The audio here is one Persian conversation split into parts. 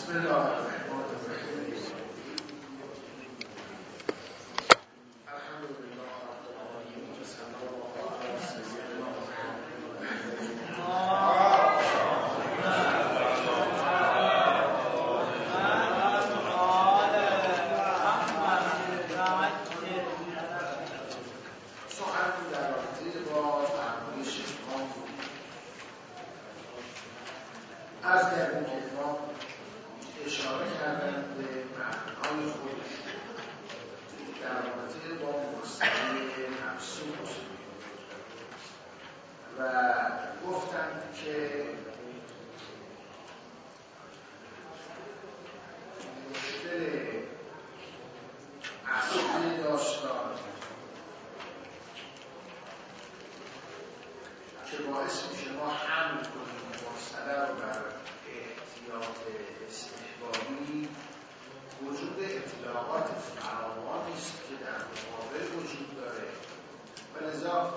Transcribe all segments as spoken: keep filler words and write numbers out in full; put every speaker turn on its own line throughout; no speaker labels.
بسم الله الرحمن الرحیم. الحمد لله رب العالمین و صلی الله علی سیدنا سخن در رابطه با فرمایش امام از کردیم که امام اشاره کردن به معنای خودش در رابطه با مستقیم مبسوط و گفتند که مشکل اصلی داستان که باعث میشه ما حمل کنیم مسئله رو بر احتیاط استحبابی وجود اطلاقات فراوانی است که در مقابل وجود داره و لذا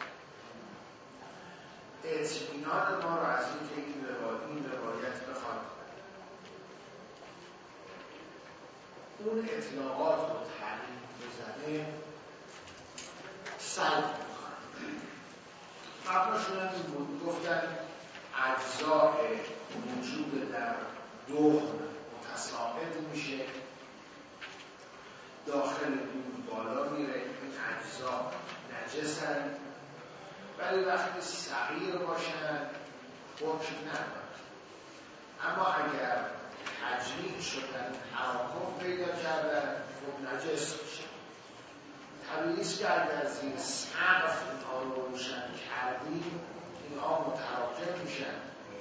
اطمینان ما رو از اینکه این روایت این روایت بخواد اون اطلاقات رو تعریف بزنه سلب میکنه. مبناشون این بود گفتن اجزاء موجود در دهن متساقط میشه، داخل دود بالا میره، این اجزا نجسن، ولی وقتی صغیر باشن حکم ندارن. اما اگر تجمیع شدن، تراکم پیدا کردن، خب نجس میشه. طبیعی است که اگر زیر سقف اینها رو روشن کردیم اینها متراکم میشن،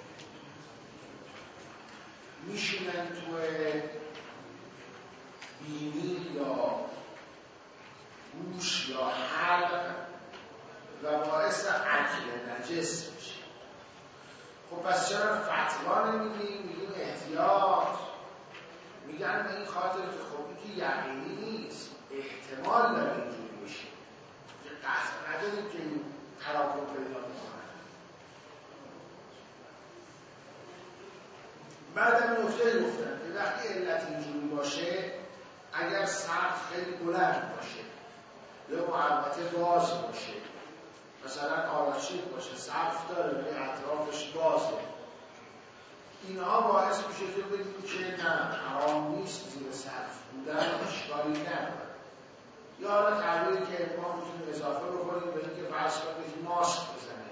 میشینن توی بینی یا گوش یا حلق و باعث اکل نجس میشه. خب پس چرا فتوا نمیدیم؟ میگیم احتیاط. میگن به این خاطر که خب این که یقینی نیست، احتمال داره اینجوری بشه، که قطع نداریم که این تراکم پیدا میکنن. بعدم نکته گفتن که وقتی علت اینجوری باشه، اگر سقف خیلی بلند باشه یا محوطه باز باشه، مثلا آراشیب باشه، سقف داره ولی اطرافش بازه، اینها باعث میشه که بگیم که نه حرام نیست زیر سقف بودن، اشکالی نداره. یا حالا تعبیری که ما میتونیم اضافه بکنیم به اینکه فرض کنیم ماسک بزنه،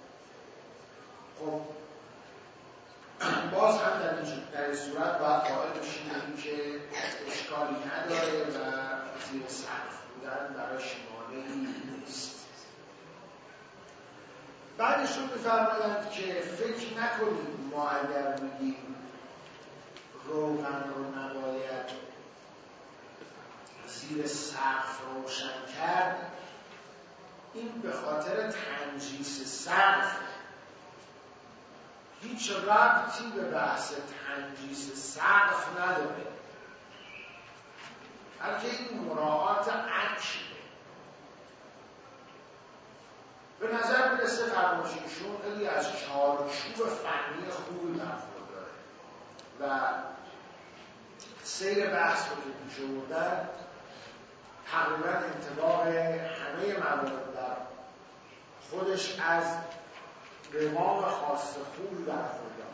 خب باز هم در این در این صورت باید قائل بشیم که اشکالی نداره و زیر سقف بودن برایش مانعی نیست. بعدشون می‌فرمایند که فکر نکنید ما اگر میگیم روغن رو نباید زیر سقف روشن کرد، این به خاطر تنجیس سقف، هیچ ربطی به بحث تنجیس سقف نداره، بلکه این مراعات عکسه. به نظر میرسه فرمایششون خیلی از چارچوب فنی خوبی برخورداره و سیر بحث رو که پیش بردن تقریبا انطباق همه موارد در خودش از روان خاص خوبی برخورداره.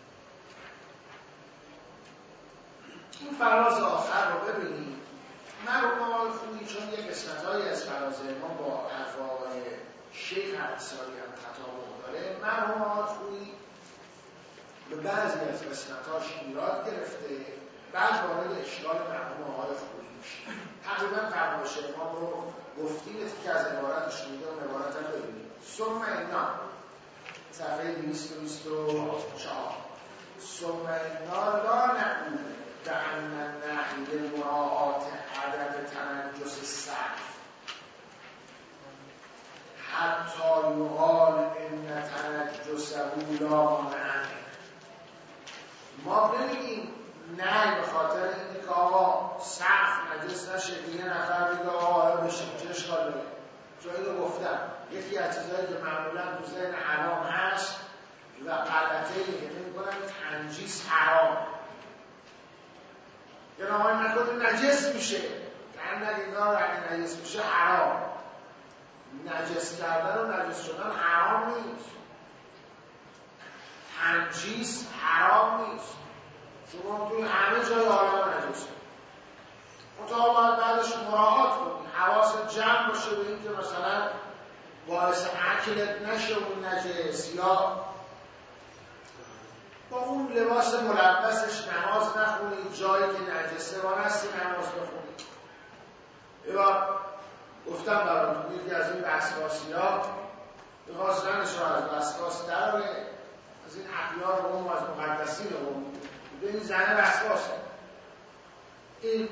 این فراز آخر رو ببینید. مرحوم آقای خویی چون یک قسمت‌هایی از فراز ما با حرف آقای شیخ انصاری هم تطابق داره، مرحوم آقای خویی به بعضی از قسمت‌هاش ایراد گرفته، بعد وارد اشکال مرحوم آقای خویی میشه. تقریبا فرمایش ما رو گفتیم که از عبارتش میده و عبارت هم ببینید. ثم اینا صفحه دویست و بیست و چهار ثم اینا لا نقول بأن النهی لمراعات عدم تنجس السقف حتی یقال ان تنجسه لا مانع. ما نمیگیم نه به خاطر اینکه آقا سقف نجس نشه دیگه نفر میگه آقا بشه چه اشکال داره. چون اینو گفتم یکی از چیزهایی که معمولا تو ذهن حرام هست و غلطه که نمی کنن تنجیس حرام، گناهان نکنید نجس میشه، در نگیدار اگه نجس میشه حرام. نجس کردن و نجس شدن حرام نیست، تنجیس حرام نیست، شما توی همه جای عالم نجسه. منتها باید بعدش مراعات کنید، حواست جمع باشه به اینکه مثلا باعث اکلت نشه اون نجس، یا با اون لباس ملبسش نماز نخونید، جایی که نجسه وانستی نماز بخونید. یه بار گفتم براتون یکی از این وسواسی ها میخواست زنش رو از وسواس دراره، از این اخیار قوم و از مقدسین قوم بوده، این زنه وسواسه. این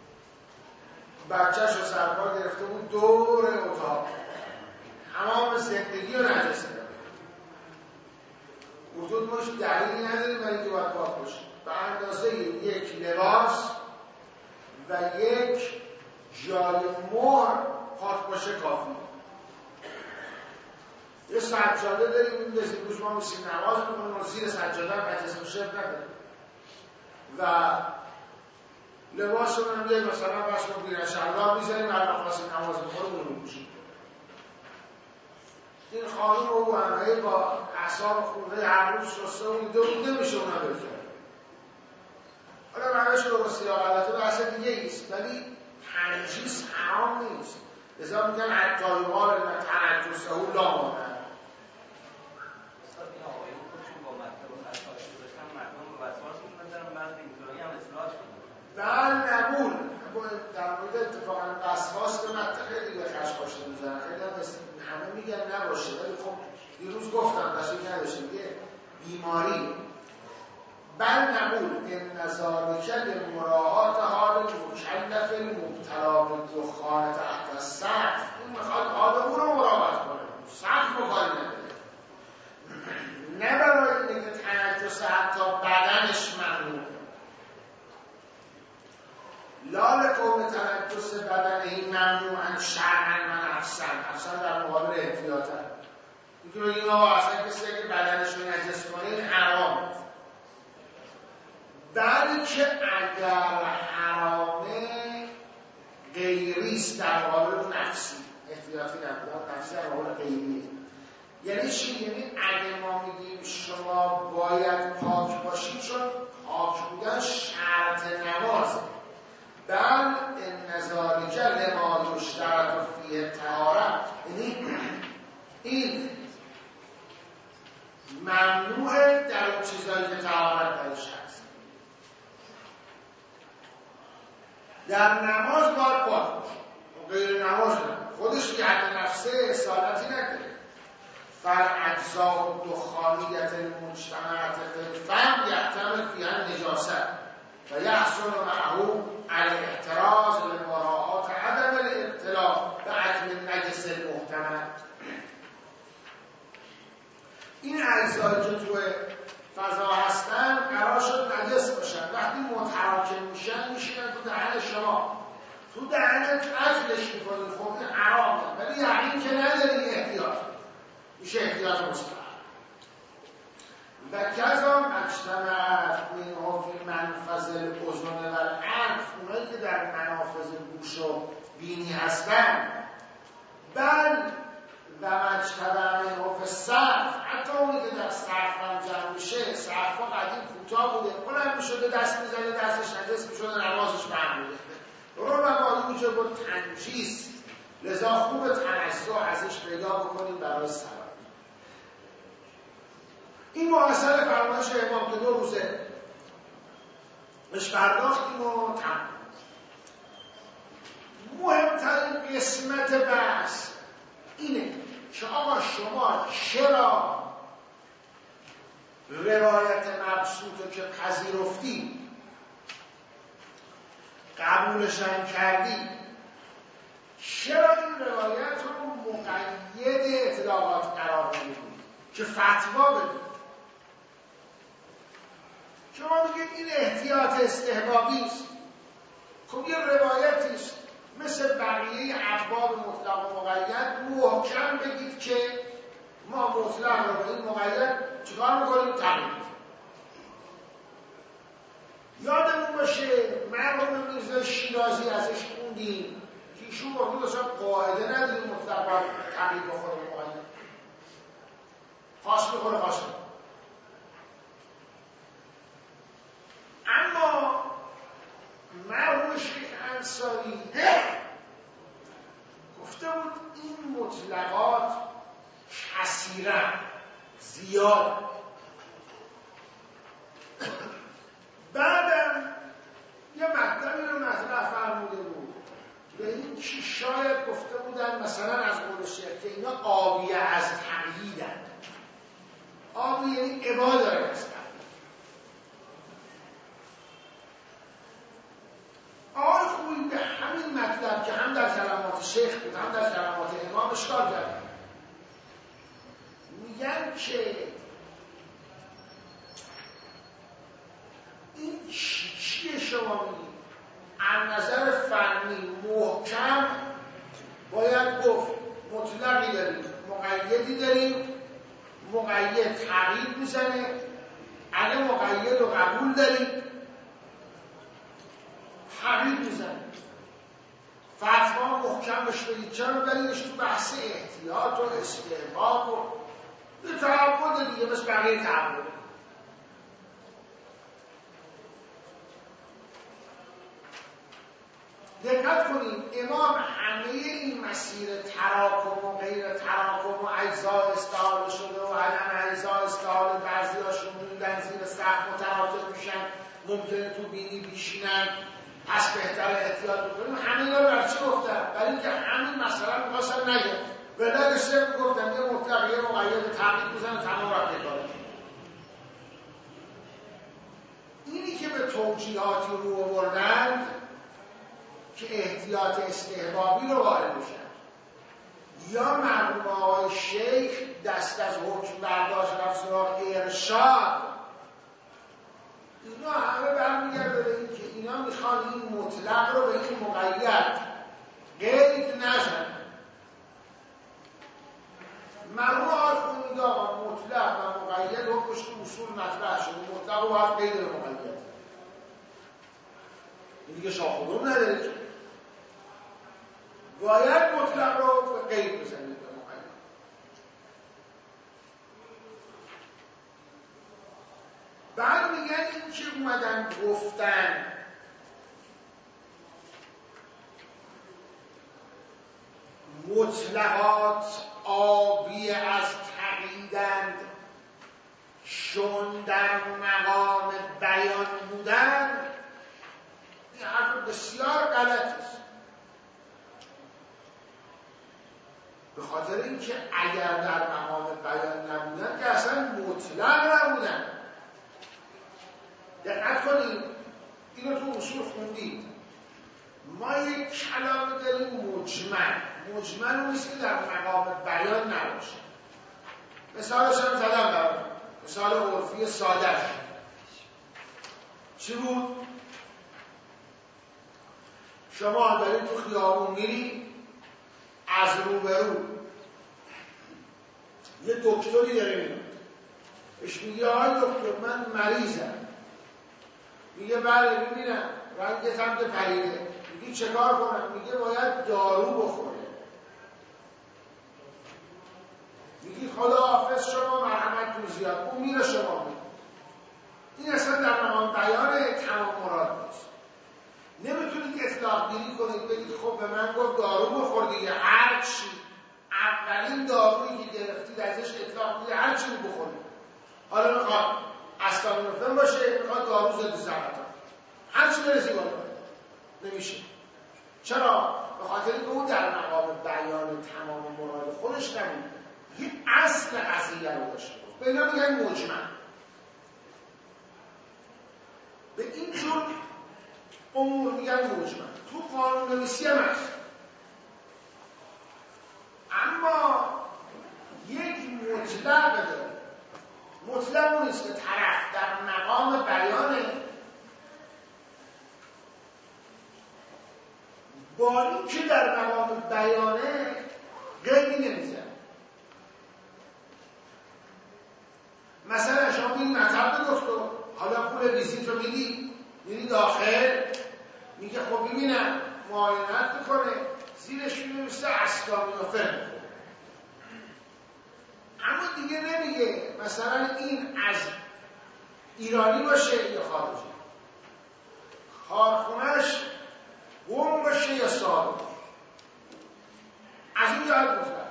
بچهش رو سرپا گرفته بود دور اتاق، تمام زندگی رو نجسه داره. وجود باش دلیلی نداریم برای اینکه باید پاک باشه. به اندازه یک لباس و یک جای مهر پاک باشه کافی. یه سجاده داریم، این بزید روز ما میسیم نماز میکنیم و زیر سجاده هم نجس میشه نداریم و لباس رو هم یک مثلا بس رو بیرن شلوار میزنیم هر مخواستیم نماز میخوریم رو میکنیم. این خانم رو همه با اعصاب خورده هر روز شسته و میده بود نمیشه اونا بکنه. حالا روش درستی یا غلطه بحث دیگه ایست، ولی تنجیس حرام نیست. لذا میگن حتی یقال ان تنجسه لا مانع. بل نبول در مورد اتفاقا وسواس به مدت خیلی به خشخاشته میزنن، خیلی هم همه میگن نباشه، ولی خب دیروز گفتم بسید نداشته یه بیماری. بل نبول این نظارکل مراعات حال مکلف مبتلا به دخان تحت سقف، این میخواد حال او رو مراقبت کنه، سقف مخالی نداره، نه برای اینکه تنجس حتی بدنش ممنوع. لال قوم تنجس بدن این ممنوعن شرعن و نفسن، نفسن در مقابل احتیاطن. میگه بگیم آقا اصلا کسی که بدنش رو نجس کنه این حرامه، بلکه اگر حرامه غیریست در مقابل نفسی، احتیاطی نبود، نفسی در مقابل غیریه. یعنی چی؟ یعنی اگه ما میگیم شما باید پاک باشید چون پاک بودن شرط نمازه، بل ان ذلک لما یشترط فیه طهارت، یعنی این ممنوعه در اون چیزایی که طهارت درش هست. در نماز باید پاک باشه، غیر نماز نه، خودش که حد نفسه اصالتی نکنه. فالاجزاء الدخانیة المجتمعة فی الفم یحتمل فیها نجاست و یحصل معه الاحتراز لمراعات عدم الابتلاء باکل النجس المحتمل. این اجزایی که توی فضا هستن قرار شد نجس باشن، وقتی متراکم میشن میشینن تو دهن شما، تو دهنت اکلش میکنید، خب این حرامه، ولی یقین که نداری احتیاط میشه احتیاط مستقیم. و کذا مجتمعت منه فی منفذ الاذن و الانف، اونایی که در منافذ گوش و بینی هستن، بل و مجتمع منه فی السقف، حتی اونی که در سقف هم جمع میشه، سقف ها قدیم کوتاه بوده، بلند میشده دست میزنه دستش نجس میشده نمازش معموله، رو با یوجب و تنجیس، لذا خوب تنزع ازش پیدا بکنیم برای سلام. این محصل فرمایش امام که دو روزه بهش پرداختیم و تمام. مهمترین قسمت بحث اینه که آقا شما چرا روایت مبسوطه که پذیرفتی قبولشم کردی، چرا این روایت رو مقید اطلاقات قرار نمیدید که فتوا بدید؟ شما میگید این احتیاط استحبابی است. خب یه روایتی است مثل بقیه ابواب مطلق و مقید، محکم بگید که ما مطلق رو به این مقید چیکار میکنیم؟ تغییر. یادمون یادتون باشه مرحوم میرزا شیرازی ازش خوندیم که ایشون واقعی اصلا قاعده نداریم مطلق باید تقیید بخوره به مقاید خاص بخوره خاص بخوره. اما مرحوم شیخ انصاری گفته بود این مطلقات کثیرن زیاد. بعدم یه مطلبی رو مطرح فرموده بود به این که شاید گفته بودن مثلا از قول شیخ که اینا آبیه از تقییدن. آبی یعنی عبا داره از تقیید. آقای خویی به همین مطلب که هم در کلمات شیخ بود هم در کلمات امام اشکال کرد. میگن که این چیه شما میگید؟ از نظر فنی محکم باید گفت مطلقی داریم مقیدی داریم، مقید تغییر میزنه، اگه مقید رو قبول داریم تغییر میزنه. فتوا محکمش بدید. چرا دلیلش تو بحث احتیاط و استحباب و یه تعبد دیگه مثل بقیه تعبد. دقت کنید امام همه این مسیر تراکم و غیر تراکم و اجزا استعاره شده و عدم اجزا استعاره بعضی هاشون موندن زیر سقف متراکم میشن، ممکنه تو بینی بیشینن، پس بهتر احتیاط بکنیم. همه اینا برای چی گفتن؟ برای اینکه همین مسئله میخواستن نگه ولاد صرف گفتن یه مطلق یه مقید تقیید بزن تمام را تکاره. اینی که به توجیهاتی رو آوردند که احتیاط استحبابی رو وارد بشن یا مرحوم آقای شیخ دست از حکم برداشت رفت سراغ ارشاد، اینا همه برمیگرده به این که اینا میخوان این مطلق رو به این مقید قید نزن. مرحوم آقای خویی میگه آقا مطلق و مقید حکمش تو اصول مطرح شده، مطلق رو باید قید به مقید. این دیگه شاخدون نداره که باید مطلق رو به قید بزنید به مقید. بعد میگن این که اومدن گفتن مطلقات آبی از تقییدند چون در مقام بیان بودن، این حرف بسیار غلط است. به خاطر اینکه اگر در مقام بیان نبودن که اصلا مطلق نبودن. دقت کنید اینو تو اصول خوندید. ما یک کلام داریم مجمل. مجمل اون نیست که در مقام بیان نباشه. مثالش هم زدم براتون، مثال عرفی ساده‌اش چی بود؟ شما دارید تو خیابون میری، از رو به رو یه دکتری داره میاد، بهش میگه آقای دکتر من مریضم. میگه بله ببینم رنگت هم که پریده. میگه چه کار کنم؟ میگه باید دارو بخوره. میگه خدا حافظ شما مرحمتتون زیاد. اون میره شما میره. این اصلا در مقام بیان تمام مراد نیست. نمیتونید اطلاق گیری کنید بگید خب به من گفت دارو بخور دیگه، هر چی اولین دارویی که گرفتید ازش اطلاق گیری هر چی بخورید. حالا میخواد استامینوفن باشه، میخواد دارو ضد سرطان، هر چی برسی بالا نمیشه. چرا؟ به خاطر اینکه اون در مقام بیان تمام مراد خودش نبود، یه اصل قضیه رو داشته. به اینا میگن مجمل. به این جور امور میگن مجمل. تو قانون نویسی هم هست. اما یک مطلق داره. مطلق اون نیست که طرف در مقام بیانه با این که در مقام بیانه قیدی نمیزن. مثلا شما این مطلب دکتر حالا پول ویزیت رو میدی، میری داخل میگه خب ببینم معاینت میکنه، زیرش می‌نویسه اسلامینوفن میخوره، اما دیگه نمیگه مثلا این از ایرانی باشه یا خارجی، کارخونه‌اش قم باشه یا ساده، از این یاد مطلق.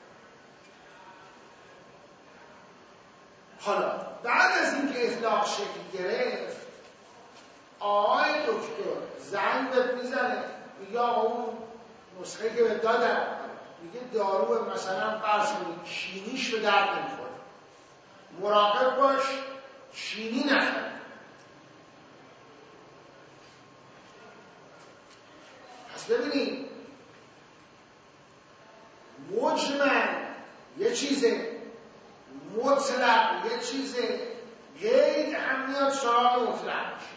حالا بعد از اینکه اطلاق شکل گرفت، آقای دکتر زنگ بهت میزنه میگه آقا اون نسخه که بهت دادم میگه دارو مثلا فرض کنید چینیش به درد نمیخوره، مراقب باش چینی نخور. پس ببینید مجمل یه چیزه، مطلق یه چیزه، قید هم میاد سراغ مطلق میشه.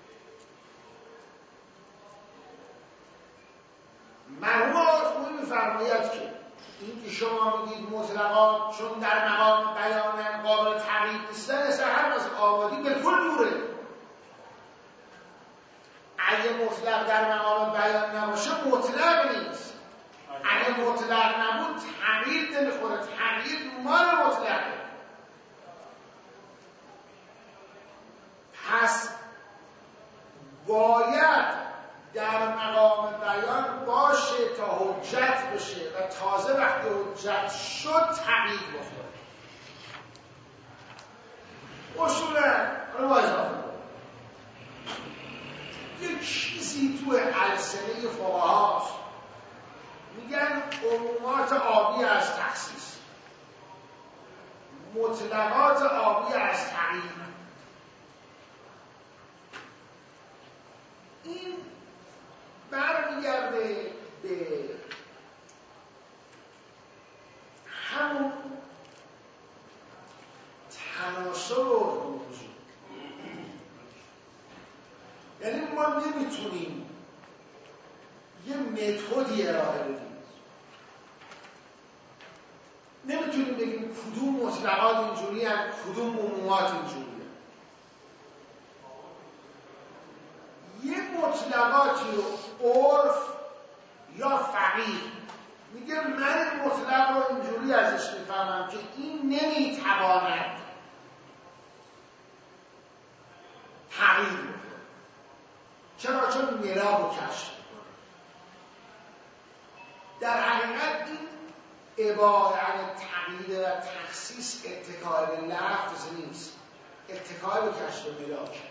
مرحوم آقای خویی میفرماید که این که شما میگید مطلقات چون در مقام بیان قابل تغییر نیستن، اصلا هر از آبادی به کل دوره. اگه مطلق در مقام بیان نباشه مطلق نیست، اگه مطلق نبود تغییر نمیخوره، تغییر مال مطلقه. پس باید در مقام بیان باشه تا حجت بشه و تازه وقتی حجت شد تغییر بخوره. اصولا رو اضافه یک چیزی تو السنه فقهاست میگن عمومات آبی از تخصیص، مطلقات آبی از تغییر. این برمیگرده به همون تناسب و موضوع. یعنی ما نمیتونیم یه متدی ارائه بدیم، نمیتونیم بگیم کدوم مطلقات اینجوری هم کدوم عمومات اینجوری هم. یه مطلقاتی رو عرف یا فقیه میگه من مطلق رو اینجوری ازش میفهمم که این نمیتواند تغییر بکنه. چرا؟ چون میراب رو کشف میکنه. در حقیقت این عبارت تغییر و تخصیص اتکای به لفظ نیست، اتکای به کشف ملاک.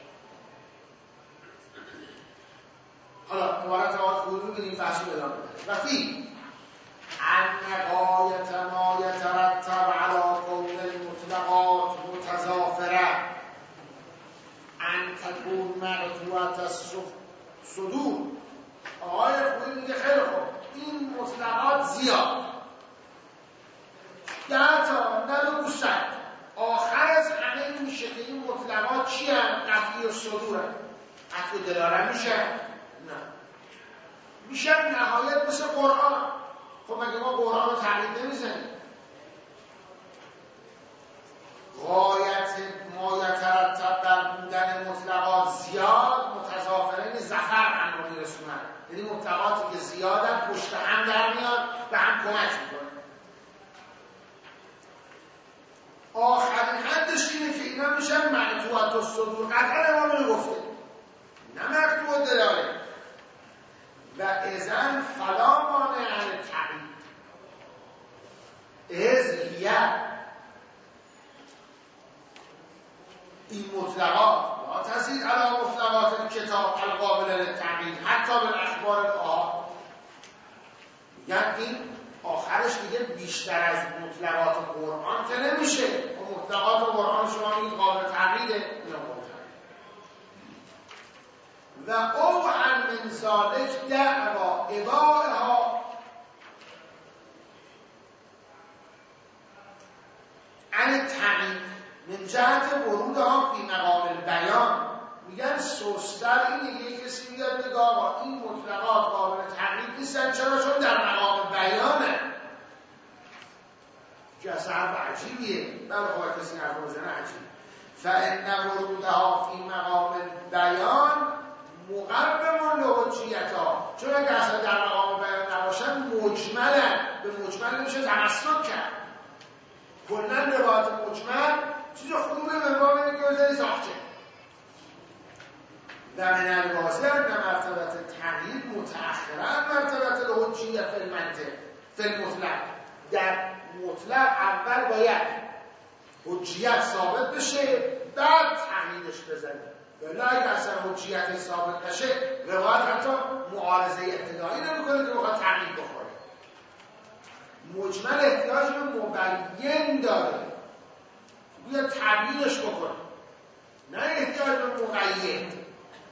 حالا عبارت آقای خویی رو ببینیم بحث رو ادامه بده. و فی ان غایت ما یترتب علی کون المطلقات متضافره ان تکون مقطوعة الصدور. آقای خویی میگه خیلی خوب، این مطلقات زیاد، ده تا نه دو صد، آخر از همه این میشه که این مطلقات چی هم؟ قطعی الصدور هم. قطعی دلالت میشه؟ نه. میشن نهایت مثل قرآن. خب مگه ما قرآن رو تقلید نمیزنیم؟ غایت ما یترتب بر بودن مطلقات زیاد متضافرین ظفر انو میرسونن، یعنی مطلقاتی که زیادن پشت هم در میاد و هم کمک میکنه. آخرین حدش اینه که اینا میشن مقطوعة الصدور. قطعا امام میگفته نه مقطوع دلاله و اذن فلا مانع عن التغییر اذ هی این مطلقات لا تزید علی مطلقات کتاب القابل للتغییر حتی بالاخبار الآحاد. میگن این آخرش دیگه بیشتر از مطلقات قرآن که نمیشه. و مطلقات قرآن شما میگید قابل تغییره، اینا قابل تغییر. و او عن من ذالک دعوا ابائها عن التغییر من جهت ورودها فی مقام البیان. میگن سوستر این دیگه کسی میاد بگه آقا این مطلقات قابل تغییر نیستن. چرا؟ چون در مقام بیانه. که اصلا حرف عجیبیه. من خواهد کسی حرف بزنه عجیب. فإن ورودها فی مقام بیان مجمل میشه تمسک کرد. کلا روایت مجمل چیز خوبه به ما میگه گذاری ساخته و من الواضح ان مرتبت تقیید متأخرا مرتبت الحجیه فی المنطق فی المطلق. در مطلق اول باید حجیت ثابت بشه بعد تقییدش بزنیم، ولی اگر اصلا حجیت ثابت نشه روایت حتی معارضه ابتدایی نمیکنه که بخواد تقیید بخوره. مجمل احتیاج به مبین داره، بیا تبیینش بکنه، نه احتیاج به مقید.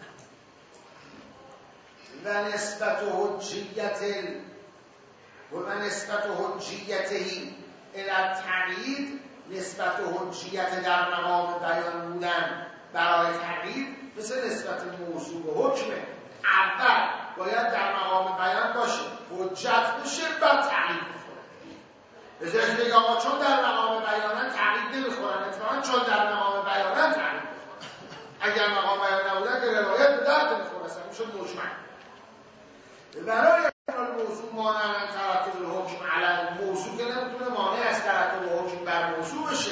و نسبت حجیت و نسبت حجیتهی الی التقیید، نسبت حجیت در مقام بیان بودن برای تقیید مثل نسبت موضوع به حکمه. اول باید در مقام بیان باشه، حجت بشه، بعد تقیید بخوره. به جای اینکه بگه آقا چون در مقام بیانن تقیید نمیخورن، اتفاقا چون در مقام بیانن تقیید بخورن. اگر مقام بیان نبودن که روایت به درد نمیخوره، اصلا میشد مجمل. برای موضوع مانع از ترتب الحکم علی موضوع که نمیتونه مانع از ترتب الحکم بر موضوع بشه.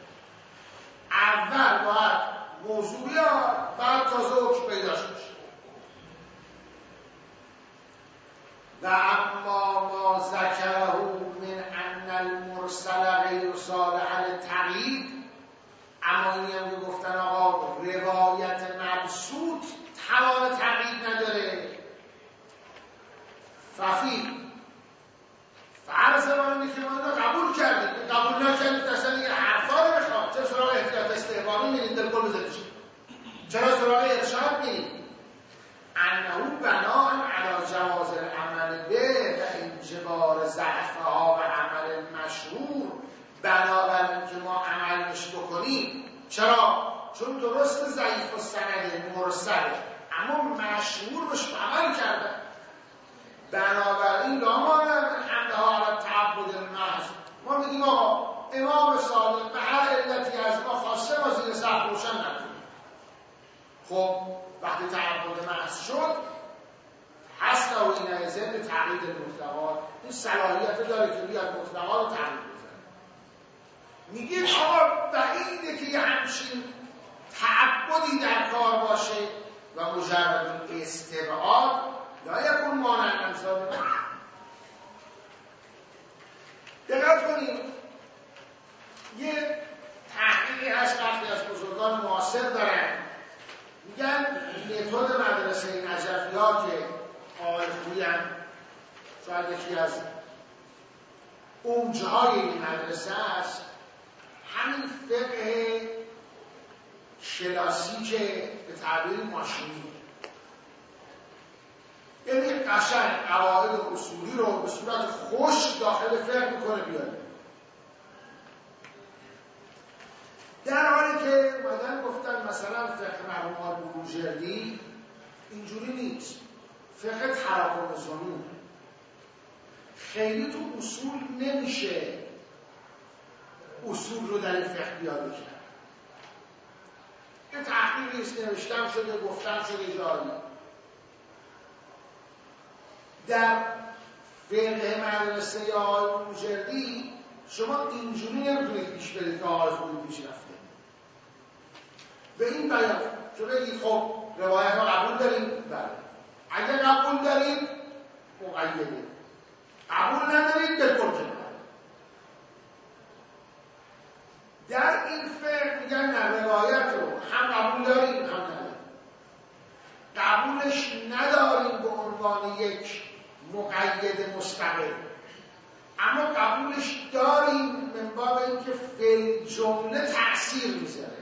اول باید موضوع بیاد، بعد تازه حکم پیداش بشه. و اما ما ذکره من ان المرسل غیر صالح للتقیید، اما اینی هم که گفتن آقا روایت مبسوط توان تقیید نداره، ففی فرض ما اینه که ما اینو قبول کردیم، قبول نکردیم اصلا دیگه حرفا رو بخواد. چرا سراغ احتیاط استحبابی میریم دل کل بزنید؟ چرا سراغ ارشاد میریم؟ انه بنا علی جواز العمل به و انجبار ضعفها و عمل مشهور، بنابراین که ما عملش بکنیم. چرا؟ چون درست ضعیف و سند مرسل اما مشهور بهش عمل کردن، بنابراین لامان حملها علی تعبد المحض. ما میگیم آقا امام صادق به هر علتی از ما خواسته ما زیر سقف روشن نکنیم. خب وقتی تعبد محض شد هست و این ضمن تقیید مطلقات، این صلاحیت داره که بیاد مطلقات رو تقیید بزنه. میگیم آقا بعیده که یه همچین تعبدی در کار باشه و مجرد استبعاد لا یکون مانع انصاب. دقت کنید یه تحقیقی هست وقتی از بزرگان معاصر دارن، میگن متد مدرسه نجفی‌ها که آقای خویی هم شاید یکی از اوجهای این مدرسه است، همین فقه کلاسیک به تعبیر ماشینی، یعنی قشنگ قواعد اصولی رو به صورت خوش داخل فقه میکنه بیاره. در حالی که اومدن گفتن مثلا فقه مرحوم بروجردی اینجوری نیست، فقه تراکم ظنون خیلی تو اصول نمیشه اصول رو در این فقه بیاره کرد. یه تحقیقی است نوشتم شده گفتم شده جایی. در فقه مدرسه آقای بروجردی شما اینجوری نمیتونید پیش برید که آقای خویی پیش رفته به این بیان چون بگید خب روایت ها قبول داریم؟ بله. اگر قبول دارید مقیده، قبول ندارید بالکل کنید. در این فقه میگن نه، روایت رو هم قبول داریم هم نداریم. قبولش نداریم به عنوان یک مقید مستقل، اما قبولش داریم من باب اینکه فی جمله تأثیر میذاره.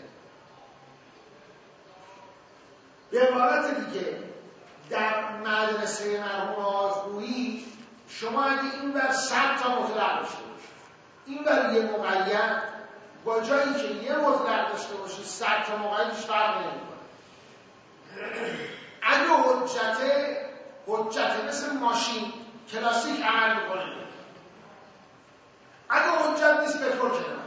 به عبارت دیگه در مدرسه مرحوم آقای خویی شما اگه این بر صد تا مطلق داشته باشید، این بر یه مقید، با جایی که یه مطلق داشته باشید صد تا مقیدش فرق نمیکنه. اگه حجته حجته مثل ماشین کلاسیک عمل میکنه، اگه حجت نیست به طور کنه.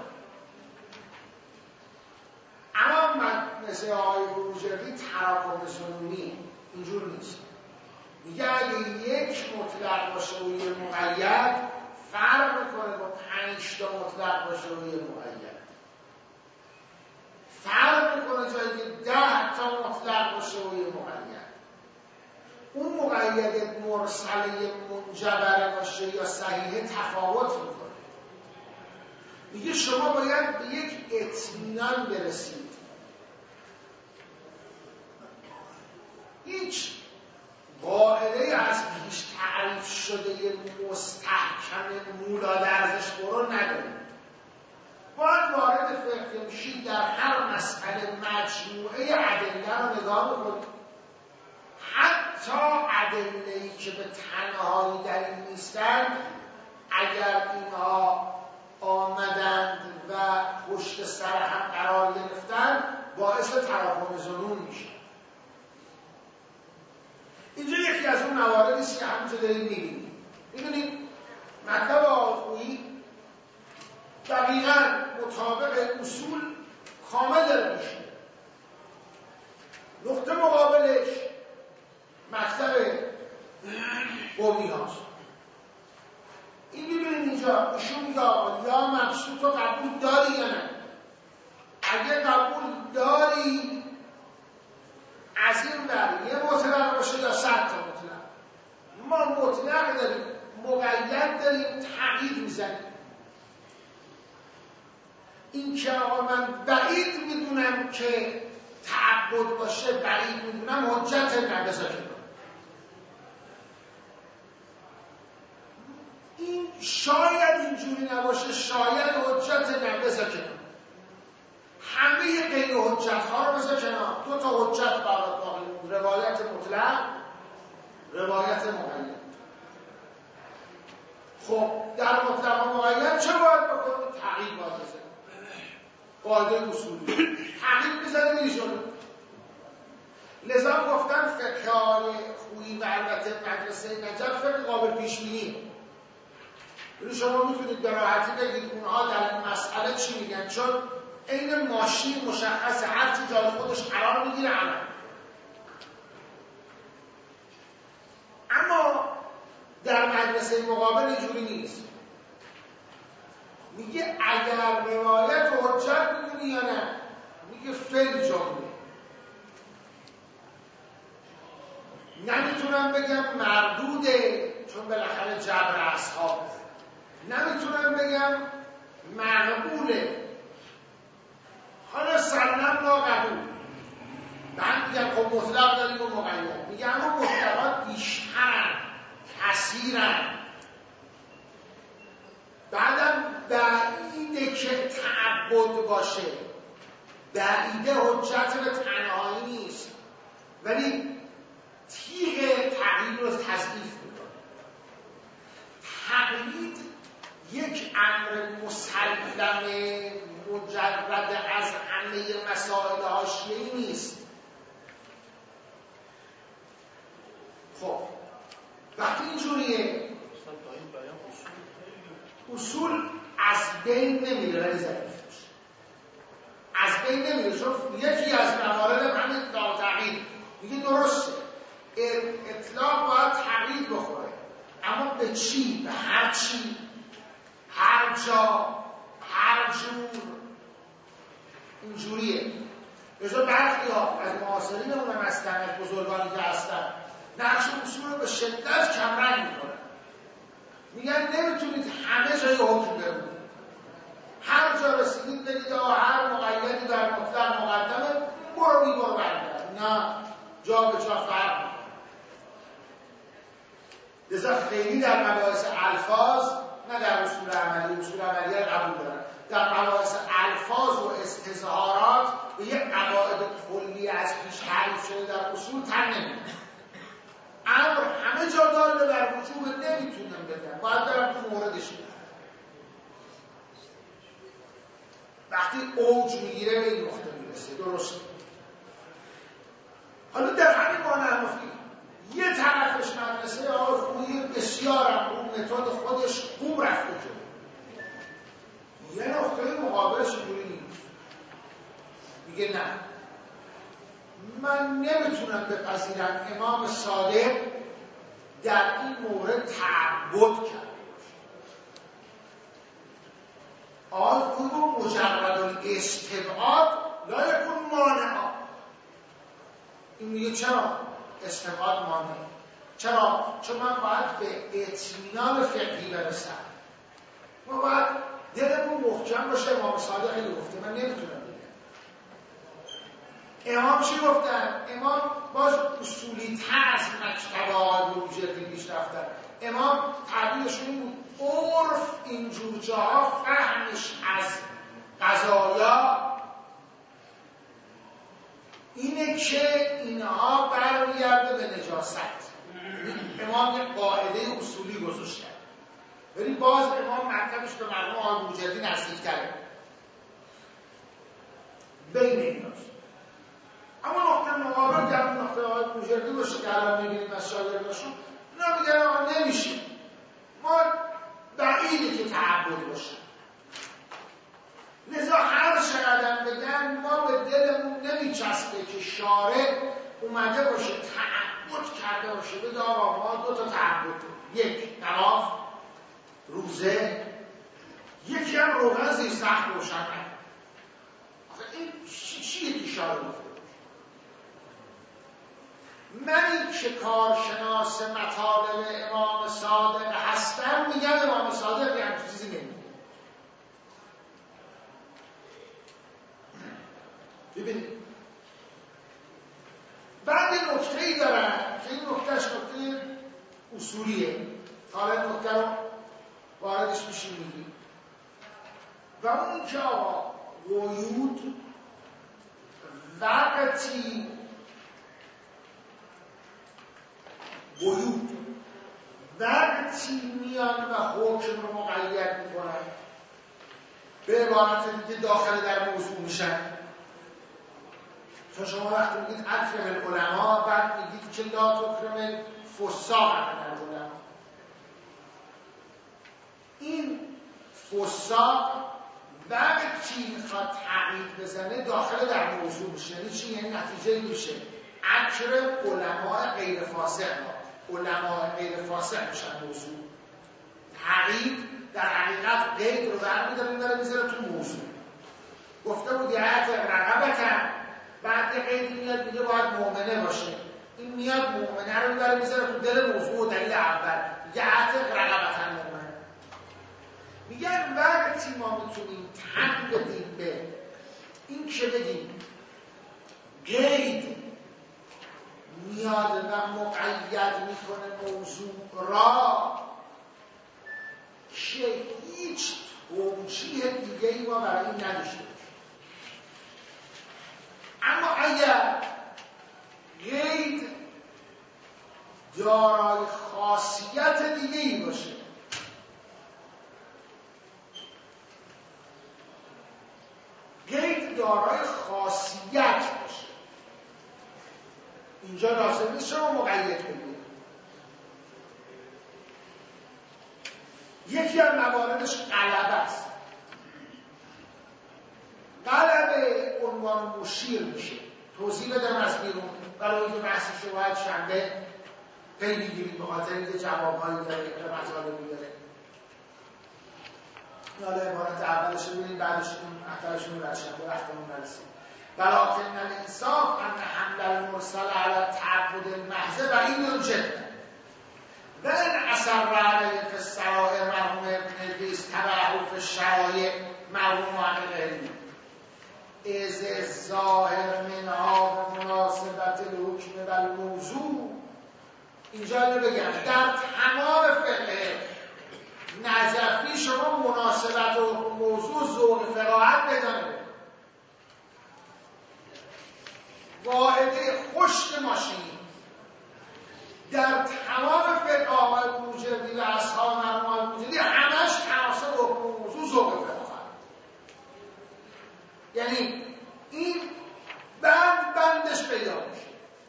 اما من مثل آقای بروجردی تراکم ظنونی اینجور نیست. میگه اگه یک مطلق باشه و یه مقید فرق میکنه با پنج تا مطلق باشه و یه مقید. فرق میکنه جایی که ده تا مطلق باشه و یه مقید. اون مقید مرسله منجبره باشه یا صحیحه تفاوت میکنه. میگه شما باید به یک اطمینان برسید. هیچ قاعده از پیش تعریف شده مستحکم مولا درزش برو نداریم. باید وارد فقه میشید، در هر مسئله مجموعه ادله رو نگاه بکنید. حتی ادله‌ای که به تنهایی دلیل نیستند، اگر اینها آمدند و پشت سر هم قرار گرفتند، باعث تراکم ظنون میشه. اینجا یکی از اون مواردی است که همونجا دارید میبینید. میدونید مطلب آخویی دقیقاً مطابق اصول کامل داره میشه. نقطه مقابلش مطلب قومی هاست. این میبینید اینجا ایشون میگه یا مقصود تو قبول داری یا نه؟ اگه قبول داری از این بر یه مطلق باشه یا صد تا مطلق. ما مطلق داریم، مقید داریم، تقیید میزنیم. این که آقا من بعید میدونم که تعبد باشه، بعید میدونم حجت نبذار کنم. این شاید اینجوری نباشه، شاید حجت نبذار کنم. همه غیر حجت ها رو بذار کنار. دو تا حجت برات باقی موند، روایت مطلق، روایت مقید. خب در مطلق و مقید چه باید بکنید؟ تقیید باید بزنید. قاعده اصولی تقیید بزنید میری جلو. لذا گفتن فقه‌های خویی و البته مدرسه نجف فقه قابل پیش بینی. یعنی شما میتونید به راحتی بگید اونها در این مسئله چی میگن، چون این ماشین مشخصه، هر چی جای خودش قرار میگیره الان. اما در مدرسه مقابل اینجوری نیست. میگه اگر روایت و حجت میدونی یا نه، میگه فعل جمله. نمیتونم بگم مردوده چون بالاخره جبر اصحاب، نمیتونم بگم معقوله، حالا سلم لا قبول. من میگم خب مطلق داریم و مقید. میگم اما مطلقات بیشترن، کثیرن. بعدم بعیده که تعبد باشه، بعیده حجت به تنهایی نیست، ولی تیغ تقیید رو تضعیف میکنه. تقیید یک امر مسلم مجرد از همه مسائل حاشیه‌ای نیست. خب وقتی اینجوریه اصول از بین نمیره، ولی ضعیف میشه. از بین نمیره، چون یکی از موارد همین تقیید میگه درسته اطلاق باید تقیید بخوره، اما به چی؟ به هر چی، هر جا، هر جور. اینجوریه. بذار برخی ها از معاصرین اونم هستن، از بزرگانی که هستن، نقش اصول رو به شدت کمرنگ میکنن. میگن نمیتونید همه جای حکم برونید. هر جا رسیدید بگید آقا هر مقیدی در مطلق مقدمه، برو بی برو برگرد. نه، جا به جا فرق میکنه. لذا خیلی در مباحث الفاظ، نه در اصول عملی، اصول عملی قبول دارن، در مباحث الفاظ و استظهارات به یک قواعد کلی از پیش تعریف شده در اصول تن نمیدن. امر همه جا داره بر وجوب نمیتونم بدن، باید برم تو موردش بدن. وقتی اوج میگیره به این نقطه میرسه. درسته. حالا در همین مانع مفتی یه طرفش مدرسه آخویی بسیارم اون متد خودش خوب رفته جلو. یه نقطه مقابلش اینجوری نیست. میگه نه، من نمیتونم بپذیرم امام صادق در این مورد تعبد کرده باشه. آقای خویی رو مجرد الاستبعاد لا یکون مانعا. این میگه چرا استبعاد مانع؟ چرا؟ چون من باید به اطمینان فقهی برسم. ما باید دلمون محکم باشه. امام صادق خیلی گفته، من نمیتونم بگم. امام چی گفتن؟ امام باز اصولی تر از مکتب آقای بروجردی پیش رفتن. امام تعبیرشون این بود عرف اینجور جاها فهمش از قضایا اینه که اینها برمیگرده به نجاست. امام یک قاعده اصولی گذاشتن، ولی باز امام مرتبش به مرحوم آقای بروجردی نزدیک‌تره بین ایناست. اما نقطه مقابل در نقطه آقای بروجردی باشه که الان می‌بینیم از شاگرداشون، اینا میگن آقا نمیشه، ما بعیده که تعبدی باشه. لذا هر چقدر بگن ما به دلمون نمیچسبه که شارع اومده باشه تعبد کرده باشه بگه آقا ما دو تا تعبد داریم، یک نماز روزه، یکی هم روغن زیر سقف روشن کرد. آخه این چیه که شارع گفته؟ منی که کارشناس مطالب امام صادق هستم میگم امام صادق یه همچین چیزی نمیگه. ببینید بعد یه نکته‌ای دارن که این نکتهش نکته اصولیه. حالا نکته رو واردش میشیم میگیم و اون که آقا قیود وقتی قیود وقتی میان و حکم رو مقید میکنن، به عبارت دیگه داخل در موضوع میشن. چون شما وقتی میگید اکرم العلماء، بعد میگید که لا تکرم فساق العلماء. این فساق وقتی میخواد تغییر بزنه داخل در موضوع میشه. یعنی چی؟ یعنی نتیجه میشه اکرم علماء غیر فاسق، علماء غیر فاسق میشن موضوع. تغییر در حقیقت قید رو برمی‌داره می‌داره میذاره تو موضوع. گفته بود یه آیت رقبتن، بعد یه قیدی میاد میگه باید مؤمنه باشه. این میاد مؤمنه رو میبره میذاره تو دل موضوع و دلیل اول یه آیت رقبتن مؤمنه. میگن وقتی ما میتونیم تن بدیم به این که بگیم قید میاد و مقید میکنه موضوع را که هیچ توجیه دیگه ای ما برای این نداشته باشیم. اما اگر قید دارای خاصیت دیگه ای باشه، قید دارای خاصیت باشه، اینجا لازم نیست شما مقید بگید. یکی از مواردش غلبه است. غلبه عنوان مشیر میشه. توضیح بدم از بیرون برای اینکه بحثش رو باید شنبه پی بگیریم به خاطر اینکه جوابهایی داره که مطالبی داره. حالا عبارت اولش رو ببینیم، بعدش اون احترشون رو شنبه وقتمون نرسیم. ولکن الانصاف ان حمل المرسل علی تعبد المحض بعید جدا و ان اثر علیه السرائر مرحوم ابن ادریس تبعه فی الشرایع مرحوم عن غیره از الظاهر منها و مناسبت الحکم و الموضوع. اینجا رو بگم در تمام فقه نجفی شما مناسبت و موضوع ذوق فقاهت بدانید. قاعده خشک ماشین در تمام فقه آقای بروجردی و اصحاب مرحوم آقای بروجردی همش تناسب و موضوع ذوق فقاهت. یعنی این بند بندش پیدا میشه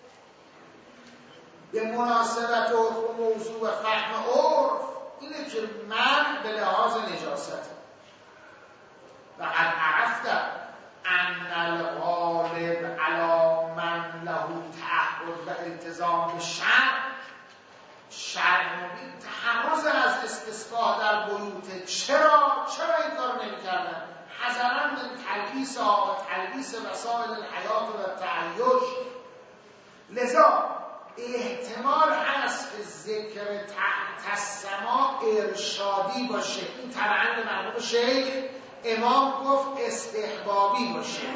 به مناسبت و موضوع و فهم عرف. اینه که من به لحاظ نجاست و قد عرفت ان الغالب علی من له تعهد و التزام به شرع شرمنده تحرز از استسقاء در بیوت. چرا؟ چرا این کار نمی کردن؟ حذرا من تلبیس و تلبیس وسائل الحیات و تعیش. لذا احتمال هست که ذکر تحت السما ارشادی باشه. این طبعا به مرحوم شیخ امام گفت استحبابی باشه،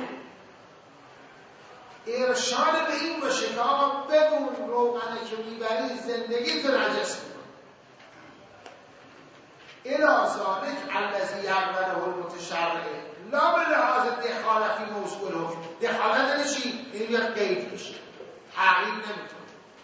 ارشاد به این باشه که آقا بدون روغنه که میبری زندگی تو نجس میکنه. الی ذالک الذی یقبله المتشرع لا به لحاظ دخالتی موضوع الحکم. دخالت یعنی چی؟ یعنی بیاد قید بشه، تغییر نمیتونه.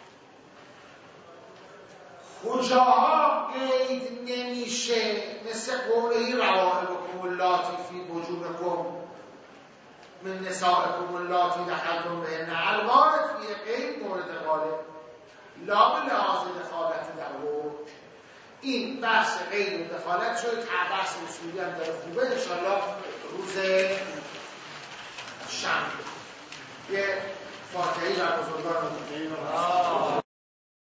کجاها قید نمیشه؟ مثل قولهی روائبکم اللاتی فی وجوبکم من نسائکم اللاتی دخلتم بهن الوارد فی قید مورد غالب لا به لحاظ دخالت در حکم. این بحث قید و دخالت شد که بحث اصولی هم داره خوبه. انشاءالله روز شنبه یه فاتحه‌ای بر بزرگان رو